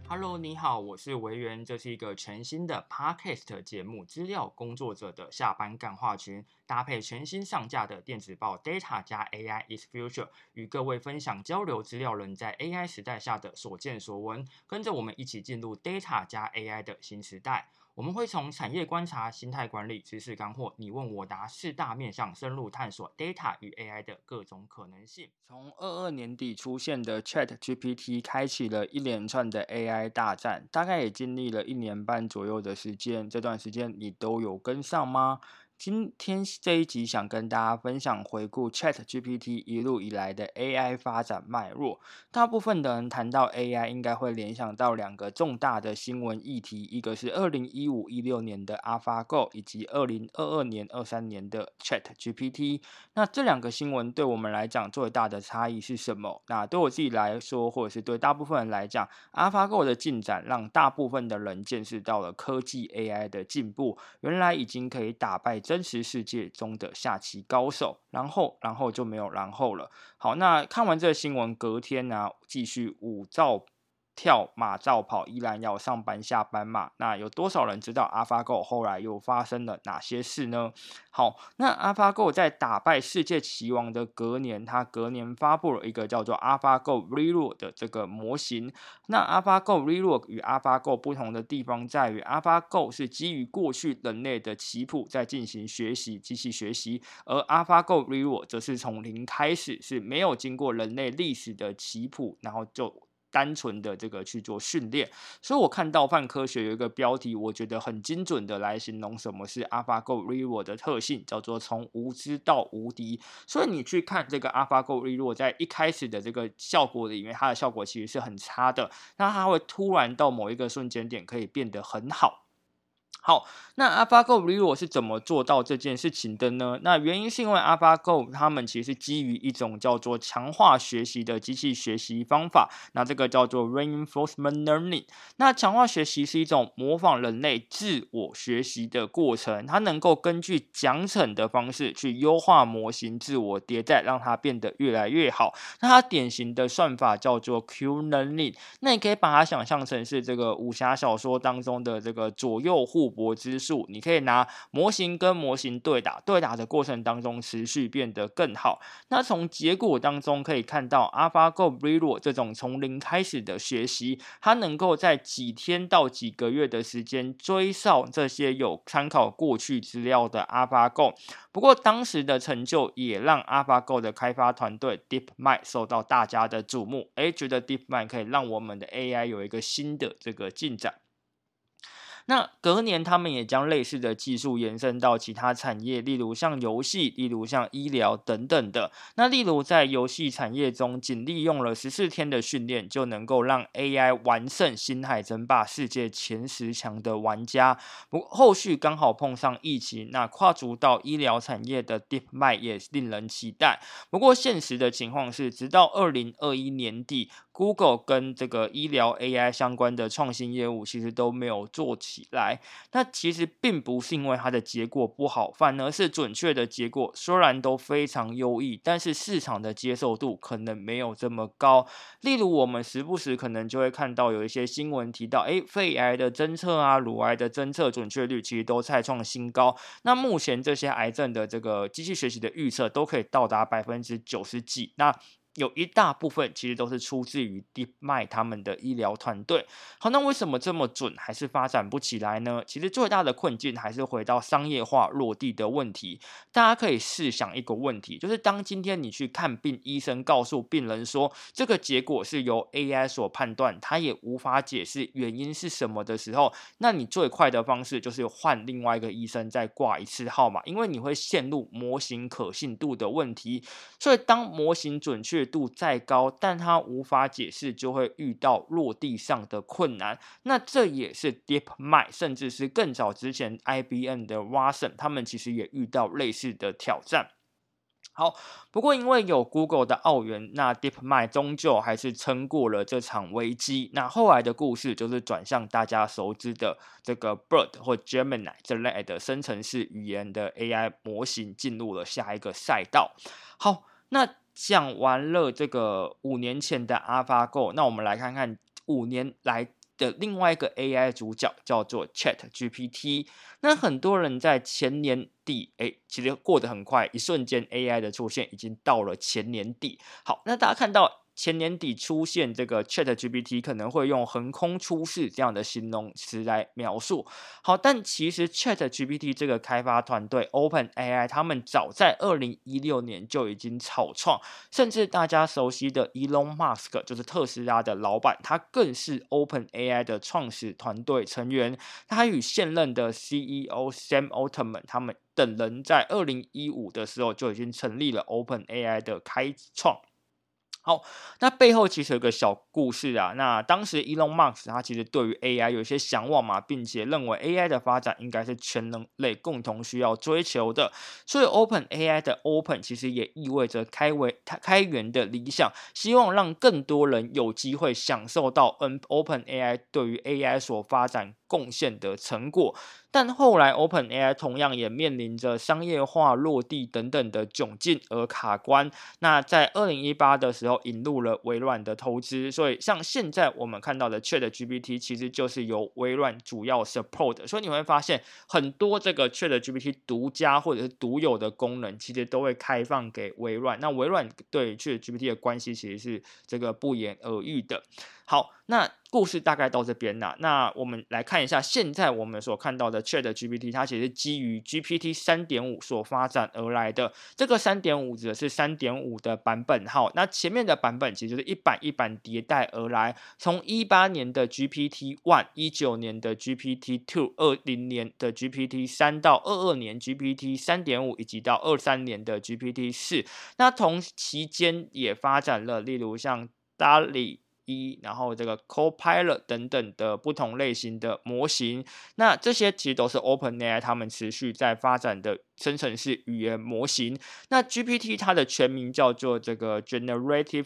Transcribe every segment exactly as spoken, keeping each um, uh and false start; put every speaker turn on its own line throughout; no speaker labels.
Hello， 你好，我是维园，这是一个全新的 Podcast 节目，资料工作者的下班干话群，搭配全新上架的电子报 Data 加 A I is Future， 与各位分享交流资料人在 A I 时代下的所见所闻，跟着我们一起进入 Data 加 A I 的新时代。我们会从产业观察、心态管理、知识干货、你问我答四大面向深入探索 Data 与 A I 的各种可能性。从二二年底出现的 Chat G P T 开启了一连串的 A I 大战，大概也经历了一年半左右的时间。这段时间你都有跟上吗？今天这一集想跟大家分享回顾 Chat G P T 一路以来的 A I 发展脉络。大部分的人谈到 A I 应该会联想到两个重大的新闻议题，一个是二零一五、一六年的 AlphaGo， 以及二零二二年、二三年的 Chat G P T。那这两个新闻对我们来讲最大的差异是什么？那对我自己来说，或者是对大部分人来讲， AlphaGo 的进展让大部分的人见识到了科技 A I 的进步，原来已经可以打败真实世界中的下棋高手，然后然后就没有然后了。好，那看完这个新闻，隔天呢、啊，继续舞照跳马照跑，依然要上班下班嘛。那有多少人知道 AlphaGo 后来又发生了哪些事呢？好，那 AlphaGo 在打败世界棋王的隔年，它隔年发布了一个叫做 AlphaGo Reroll 的这个模型。那 AlphaGo Reroll 与 AlphaGo 不同的地方在于 ，AlphaGo 是基于过去人类的棋谱在进行学习，机器学习，而 AlphaGo Reroll 则是从零开始，是没有经过人类历史的棋谱，然后就单纯的这个去做训练。所以我看到泛科学有一个标题，我觉得很精准的来形容什么是 AlphaGo Reroll 的特性，叫做从无知到无敌。所以你去看这个 AlphaGo Reroll 在一开始的这个效果里面，它的效果其实是很差的，那它会突然到某一个瞬间点可以变得很好。好，那 AlphaGo Reroll 是怎么做到这件事情的呢？那原因是因为 AlphaGo 他们其实基于一种叫做强化学习的机器学习方法，那这个叫做 Reinforcement Learning。那强化学习是一种模仿人类自我学习的过程，它能够根据奖惩的方式去优化模型，自我迭代，让它变得越来越好。那它典型的算法叫做 Q Learning， 那你可以把它想象成是这个武侠小说当中的这个左右互搏之术，你可以拿模型跟模型对打，对打的过程当中持续变得更好。那从结果当中可以看到 AlphaGo Reroll 这种从零开始的学习，它能够在几天到几个月的时间追上这些有参考过去资料的 AlphaGo。不过当时的成就也让 AlphaGo 的开发团队 DeepMind 受到大家的瞩目，诶，觉得 DeepMind 可以让我们的 A I 有一个新的这个进展。那隔年他们也将类似的技术延伸到其他产业，例如像游戏，例如像医疗等等的。那例如在游戏产业中，仅利用了十四天的训练，就能够让 A I 完胜星海争霸世界前十强的玩家。不过后续刚好碰上疫情，那跨足到医疗产业的 DeepMind 也令人期待。不过现实的情况是，直到二零二一年底， Google 跟这个医疗 A I 相关的创新业务其实都没有做起来。那其实并不是因为它的结果不好，反而是准确的结果虽然都非常优异，但是市场的接受度可能没有这么高。例如我们时不时可能就会看到有一些新闻提到，诶，肺癌的侦测啊，乳癌的侦测准确率其实都再创新高。那目前这些癌症的这个机器学习的预测都可以到达百分之九十几。那有一大部分其实都是出自于 DeepMind 他们的医疗团队。好，那为什么这么准还是发展不起来呢？其实最大的困境还是回到商业化落地的问题。大家可以试想一个问题，就是当今天你去看病，医生告诉病人说这个结果是由 A I 所判断，他也无法解释原因是什么的时候，那你最快的方式就是换另外一个医生再挂一次号码，因为你会陷入模型可信度的问题。所以当模型准确度再高，但它无法解释，就会遇到落地上的困难。那这也是 DeepMind 甚至是更早之前 I B M 的 Watson 他们其实也遇到类似的挑战。好，不过因为有 Google 的澳元，那 DeepMind 终究还是撑过了这场危机。那后来的故事就是转向大家熟知的这个 Bird 或 Gemini 这类的生成式语言的 A I 模型进入了下一个赛道。好，那讲完了这个五年前的 AlphaGo， 那我们来看看五年来的另外一个 A I 主角叫做 ChatGPT。那很多人在前年底，哎，其实过得很快，一瞬间 A I 的出现已经到了前年底。好，那大家看到前年底出现这个 ChatGPT， 可能会用横空出世这样的形容词来描述。好，但其实 ChatGPT 这个开发团队 OpenAI 他们早在二零一六年就已经草创，甚至大家熟悉的 Elon Musk 就是特斯拉的老板，他更是 OpenAI 的创始团队成员。他与现任的 C E O Sam Altman 他们等人在二零一五的时候就已经成立了 OpenAI 的开创。好，那背后其实有个小故事啊。那当时 Elon Musk 他其实对于 A I 有一些想望嘛，并且认为 A I 的发展应该是全人类共同需要追求的。所以 OpenAI 的 Open 其实也意味着开为开源的理想，希望让更多人有机会享受到 OpenAI 对于 A I 所发展贡献的成果。但后来 OpenAI 同样也面临着商业化落地等等的窘境而卡关。那在二零一八的时候引入了微软的投资，所以像现在我们看到的 ChatGPT 其实就是由微软主要 support。 所以你会发现很多这个 ChatGPT 独家或者是独有的功能其实都会开放给微软。那微软对 ChatGPT 的关系其实是这个不言而喻的。好，那故事大概到这边啦。那我们来看一下现在我们所看到的 ChatGPT， 它其实是基于 G P T 三点五 所发展而来的。这个 三点五 指的是 三点五 的版本号，那前面的版本其实就是一版一版迭代而来，从十八年的 G P T 一、十九年的 G P T 二、二零年的 G P T 三 到二二年 G P T 三点五 以及到二三年的 G P T 四。那同期间也发展了例如像 D A L L-E一，然后这个 Copilot 等等的不同类型的模型。那这些其实都是 OpenAI 他们持续在发展的生成式语言模型。那 G P T 它的全名叫做这个 Generative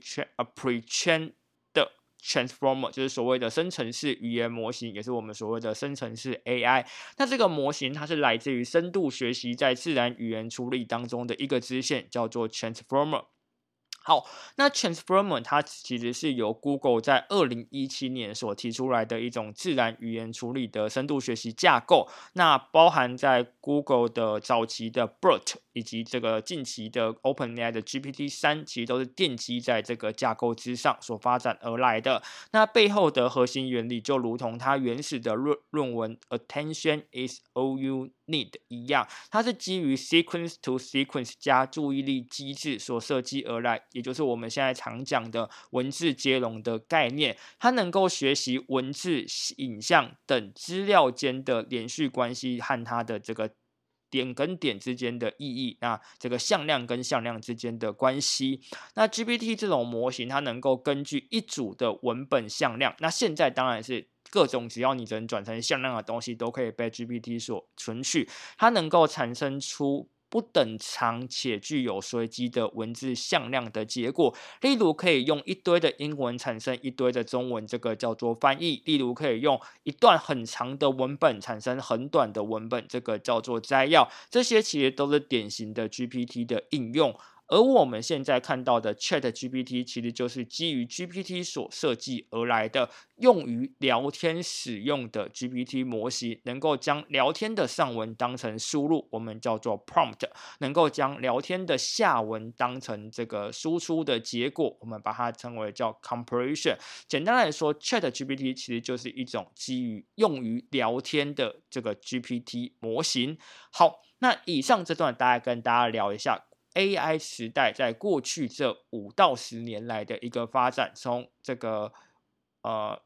Pre-trained Transformer， 就是所谓的生成式语言模型，也是我们所谓的生成式 A I。 那这个模型它是来自于深度学习在自然语言处理当中的一个支线，叫做 Transformer。好，那 Transformer 它其实是由 Google 在二零一七年所提出来的一种自然语言处理的深度学习架构。那包含在 Google 的早期的 B E R T 以及这个近期的 OpenAI 的 G P T 三， 其实都是奠基在这个架构之上所发展而来的。那背后的核心原理就如同它原始的论论文 Attention is all you need 一样，它是基于 sequence to sequence 加注意力机制所设计而来，也就是我们现在常讲的文字接龙的概念。它能够学习文字、影像等资料间的连续关系和它的这个点跟点之间的意义，那这个向量跟向量之间的关系。那 G P T 这种模型它能够根据一组的文本向量，那现在当然是各种只要你能转成向量的东西都可以被 G P T 所存取，它能够产生出不等长且具有随机的文字向量的结果。例如可以用一堆的英文产生一堆的中文，这个叫做翻译。例如可以用一段很长的文本产生很短的文本，这个叫做摘要。这些其实都是典型的 G P T 的应用。而我们现在看到的 ChatGPT 其实就是基于 G P T 所设计而来的，用于聊天使用的 G P T 模型，能够将聊天的上文当成输入，我们叫做 prompt， 能够将聊天的下文当成这个输出的结果，我们把它称为叫 compression。 简单来说 ChatGPT 其实就是一种基于用于聊天的这个 G P T 模型。好，那以上这段大概跟大家聊一下A I 时代在过去这五到十年来的一个发展，从这个呃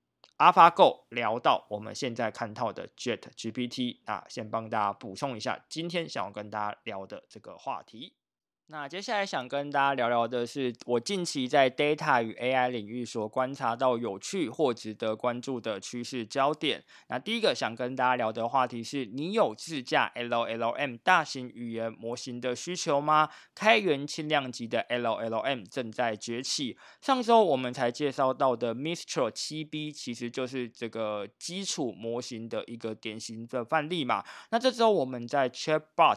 AlphaGo 聊到我们现在看到的 ChatGPT。 那先帮大家补充一下今天想要跟大家聊的这个话题。那接下来想跟大家聊聊的是我近期在 Data 与 A I 领域所观察到有趣或值得关注的趋势焦点。那第一个想跟大家聊的话题是，你有自驾 L L M 大型语言模型的需求吗？开源轻量级的 L L M 正在崛起。上周我们才介绍到的 Mistral 七 B 其实就是这个基础模型的一个典型的范例嘛。那这周我们在 Chatbot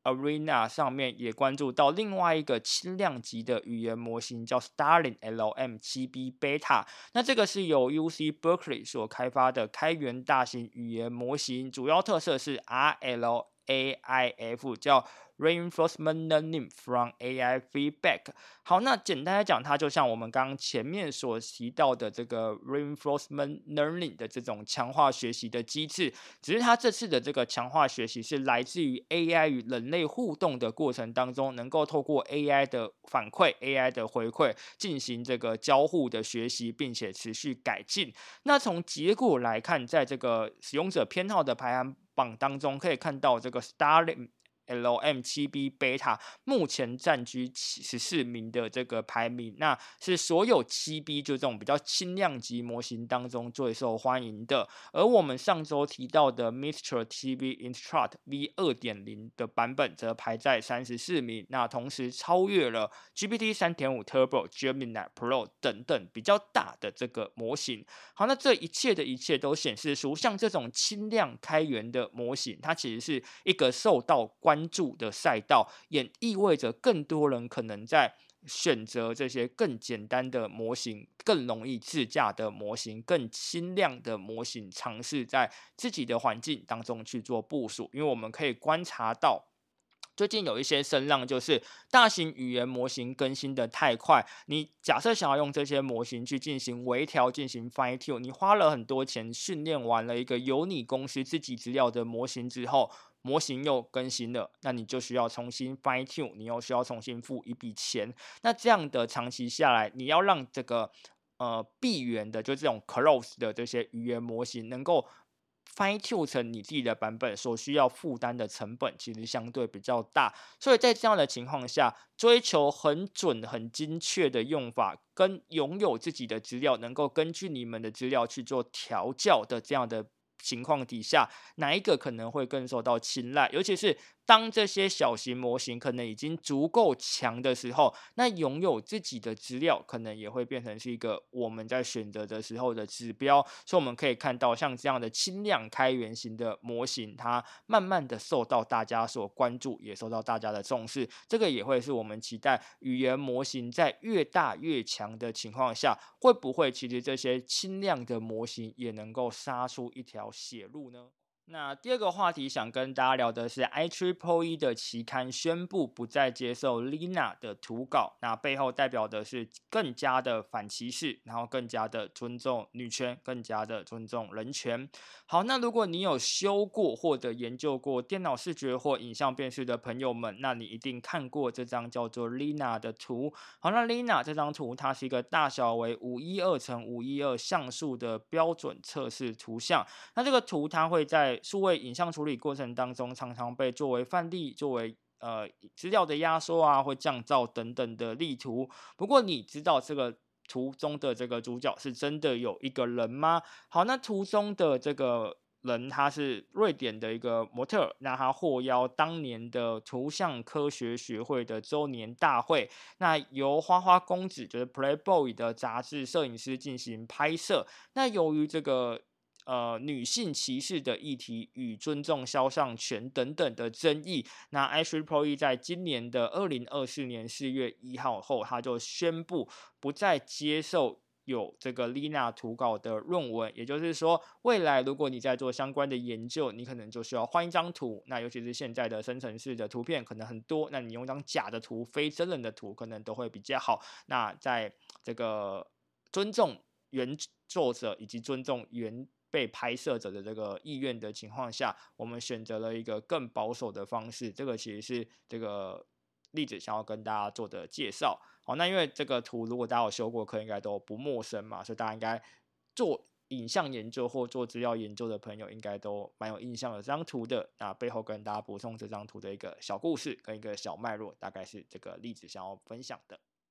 Arena 上面也关注到另外一个轻量级的语言模型，叫 Starling L M 七 B Beta。那这个是由 U C Berkeley 所开发的开源大型语言模型，主要特色是 R L A I F， 叫 Reinforcement Learning from A I Feedback。好，那简单来讲，它就像我们刚刚前面所提到的这个 Reinforcement Learning 的这种强化学习的机制，只是它这次的这个强化学习是来自于 A I 与人类互动的过程当中，能够透过 A I 的反馈、A I 的回馈进行这个交互的学习，并且持续改进。那从结果来看，在这个使用者偏好的排行榜当中，可以看到这个 Starling L M 七 B Beta 目前占据十四名的这个排名，那是所有 七 B 就这种比较轻量级模型当中最受欢迎的。而我们上周提到的 Mistral T V Instruct V 二点零 的版本则排在三十四名，那同时超越了 G P T 三点五 Turbo、Gemini Pro 等等比较大的这个模型。好，那这一切的一切都显示出，像这种轻量开源的模型，它其实是一个受到关注的赛道，也意味着更多人可能在选择这些更简单的模型、更容易自驾的模型、更轻量的模型，尝试在自己的环境当中去做部署。因为我们可以观察到，最近有一些声浪，就是大型语言模型更新的太快，你假设想要用这些模型去进行微调、进行 fine tune， 你花了很多钱训练完了一个有你公司自己资料的模型之后，模型又更新了，那你就需要重新 fine tune， 你又需要重新付一笔钱。那这样的长期下来，你要让这个呃闭源的，就这种 close 的这些语言模型能够fine tune 成你自己的版本，所需要负担的成本其实相对比较大，所以在这样的情况下，追求很准、很精确的用法，跟拥有自己的资料，能够根据你们的资料去做调教的这样的情况底下，哪一个可能会更受到青睐？尤其是当这些小型模型可能已经足够强的时候，那拥有自己的资料可能也会变成是一个我们在选择的时候的指标。所以我们可以看到，像这样的轻量开源型的模型，它慢慢的受到大家所关注，也受到大家的重视。这个也会是我们期待语言模型在越大越强的情况下，会不会其实这些轻量的模型也能够杀出一条血路呢？那第二个话题想跟大家聊的是 I E E E 的期刊宣布不再接受 Lina 的图稿，那背后代表的是更加的反歧视，然后更加的尊重女权，更加的尊重人权。好，那如果你有修过或者研究过电脑视觉或影像辨识的朋友们，那你一定看过这张叫做 Lina 的图。好，那 Lina 这张图它是一个大小为五一二乘五一二像素的标准测试图像。那这个图它会在数位影像处理过程当中，常常被作为范例，作为呃资料的压缩啊，或降噪等等的例图。不过你知道这个图中的这个主角是真的有一个人吗？好，那图中的这个人他是瑞典的一个模特，那他获邀当年的图像科学学会的周年大会，那由花花公子就是 Playboy 的杂志摄影师进行拍摄。那由于这个呃，女性歧视的议题与尊重肖像权等等的争议，那 I E E E 在今年的二零二四年四月一号后，他就宣布不再接受有这个 Lina 图稿的论文，也就是说，未来如果你在做相关的研究，你可能就需要换一张图。那尤其是现在的生成式的图片可能很多，那你用一张假的图、非真人的图，可能都会比较好。那在这个尊重原作者以及尊重原被拍摄者的这个意愿的情况下，我们选择了一个更保守的方式。这个其实是这个例子想要跟大家做的介绍。好，那因为这个图如果大家有修过课，应该都不陌生嘛，所以大家应该做影像研究或做资料研究的朋友，应该都蛮有印象的这张图的。那背后跟大家补充这张图的一个小故事跟一个小脉络，大概是这个例子想要分享的。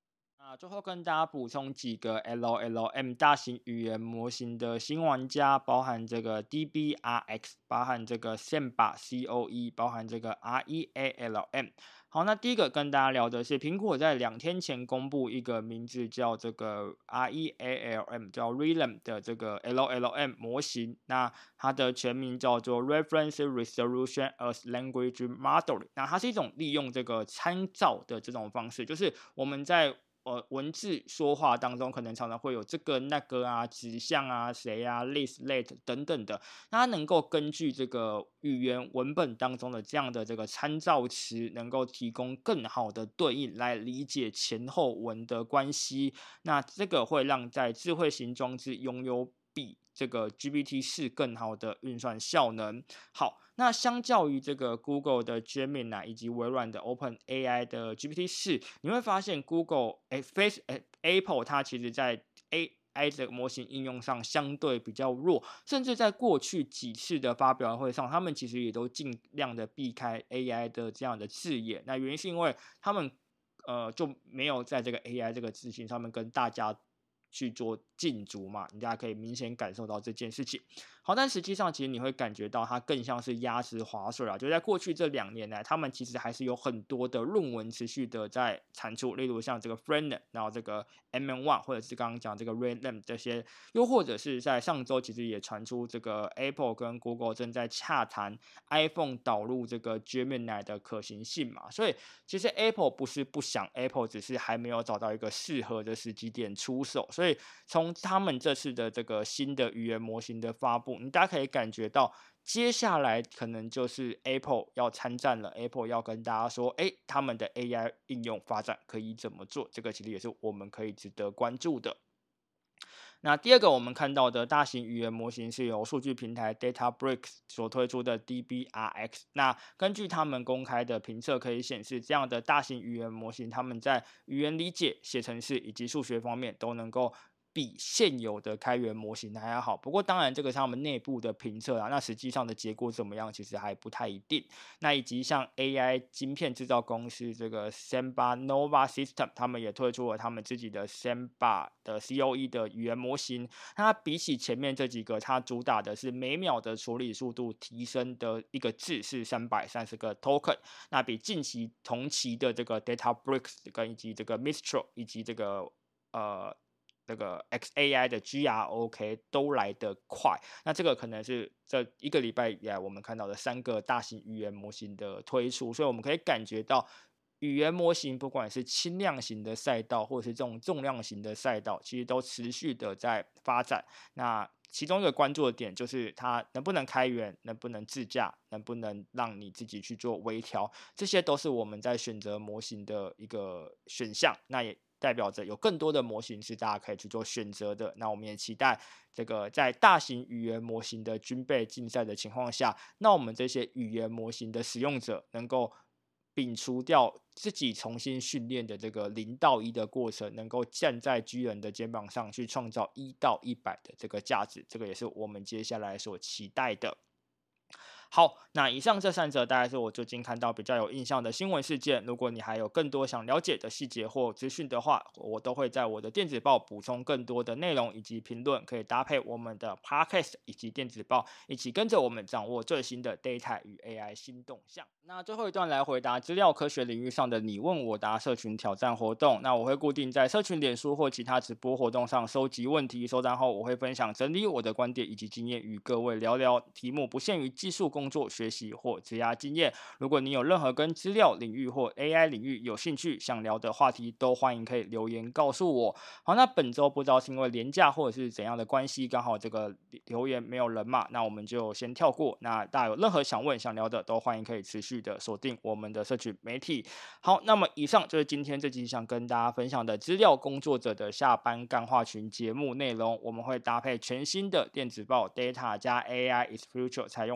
那最后跟大家补充几个 L L M 大型语言模型的新玩家，包含这个 D B R X， 包含这个 Samba C O E， 包含这个 R E A L M。好，那第一个跟大家聊的是，苹果在两天前公布一个名字叫这个 R E A L M， 叫 Realm 的这个 L L M 模型。那它的全名叫做 Reference Resolution as Language Modeling。那它是一种利用这个参照的这种方式，就是我们在呃，文字说话当中可能常常会有这个那个啊、指向啊、谁啊、this、that 等等的，那它能够根据这个语言文本当中的这样的这个参照词，能够提供更好的对应来理解前后文的关系。那这个会让在智慧型装置拥有比这个 G P T 四更好的运算效能。好，那相较于这个 Google 的 Gemini 以及微软的 OpenAI 的 G P T 四，你会发现 Google、欸、Face、欸、Apple 它其实在 A I 的模型应用上相对比较弱，甚至在过去几次的发表会上，他们其实也都尽量的避开 A I 的这样的字眼。那原因是因为他们呃就没有在这个 A I 这个字型上面跟大家去做竞逐嘛，大家可以明显感受到这件事情。好，但实际上其实你会感觉到它更像是鸭子划水啊，就在过去这两年来，他们其实还是有很多的论文持续的在产出，例如像这个 Freenet， 然后这个 M N 一 或者是刚刚讲这个 Realm 这些，又或者是在上周其实也传出这个 Apple 跟 Google 正在洽谈 iPhone 导入这个 Gemini 的可行性嘛，所以其实 Apple 不是不想 ，Apple 只是还没有找到一个适合的时机点出手，所以从他们这次的这个新的语言模型的发布，你大家可以感觉到，接下来可能就是 Apple 要参战了。Apple 要跟大家说，哎，他们的 A I 应用发展可以怎么做？这个其实也是我们可以值得关注的。那第二个我们看到的大型语言模型是由数据平台 Databricks 所推出的 D B R X。那根据他们公开的评测可以显示，这样的大型语言模型，他们在语言理解、写程式以及数学方面都能够比现有的开源模型还要好。不过当然这个是他们内部的评测啊，那实际上的结果怎么样其实还不太一定。那以及像 A I 晶片制造公司这个 Samba Nova System， 他们也推出了他们自己的 Samba 的 C O E 的语言模型。那它比起前面这几个，它主打的是每秒的处理速度提升的一个字是三百三十个 token， 那比近期同期的这个 Databricks 跟以及这个 Mistral 以及这个呃这个 X A I 的 G R O K 都来得快。那这个可能是这一个礼拜以来我们看到的三个大型语言模型的推出，所以我们可以感觉到语言模型不管是轻量型的赛道或者是这种重量型的赛道，其实都持续的在发展。那其中一个关注的点就是它能不能开源，能不能自驾，能不能让你自己去做微调，这些都是我们在选择模型的一个选项。那也代表着有更多的模型是大家可以去做选择的。那我们也期待这个在大型语言模型的军备竞赛的情况下，那我们这些语言模型的使用者能够摒除掉自己重新训练的这个零到一的过程，能够站在巨人的肩膀上去创造一到一百的这个价值，这个也是我们接下来所期待的。好，那以上这三则大概是我最近看到比较有印象的新闻事件。如果你还有更多想了解的细节或资讯的话，我都会在我的电子报补充更多的内容以及评论，可以搭配我们的 Podcast 以及电子报，一起跟着我们掌握最新的 Data 与 A I 新动向。那最后一段来回答资料科学领域上的你问我答社群挑战活动。那我会固定在社群脸书或其他直播活动上收集问题，收单后我会分享整理我的观点以及经验，与各位聊聊。题目不限于技术工作学习或职涯经验。如果你有任何跟资料领域或 A I 领域有兴趣想聊的话题，都欢迎可以留言告诉我。好，那本周不知道是因为连假或者是怎样的关系，刚好这个留言没有人嘛，那我们就先跳过。那大家有任何想问想聊的，都欢迎可以持续的锁定我们的社群媒体。好，那么以上就是今天这集想跟大家分享的资料工作者的下班干话群节目内容。我们会搭配全新的电子报 Data 加 A I is Future， 采用周更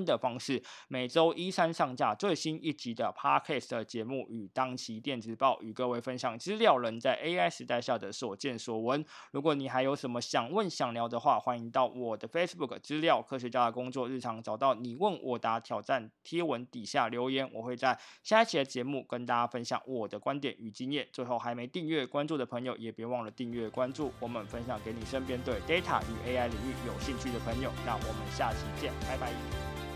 更的方式，每周一三上架最新一集的 Podcast 节目与当期电子报，与各位分享资料人在 A I 时代下的所见所闻。如果你还有什么想问想聊的话，欢迎到我的 Facebook 资料科学家的工作日常找到你问我答挑战贴文底下留言，我会在下一期的节目跟大家分享我的观点与经验。最后还没订阅关注的朋友也别忘了订阅关注，我们分享给你身边对 Data 与 A I 领域有兴趣的朋友。那我们下期见，拜拜。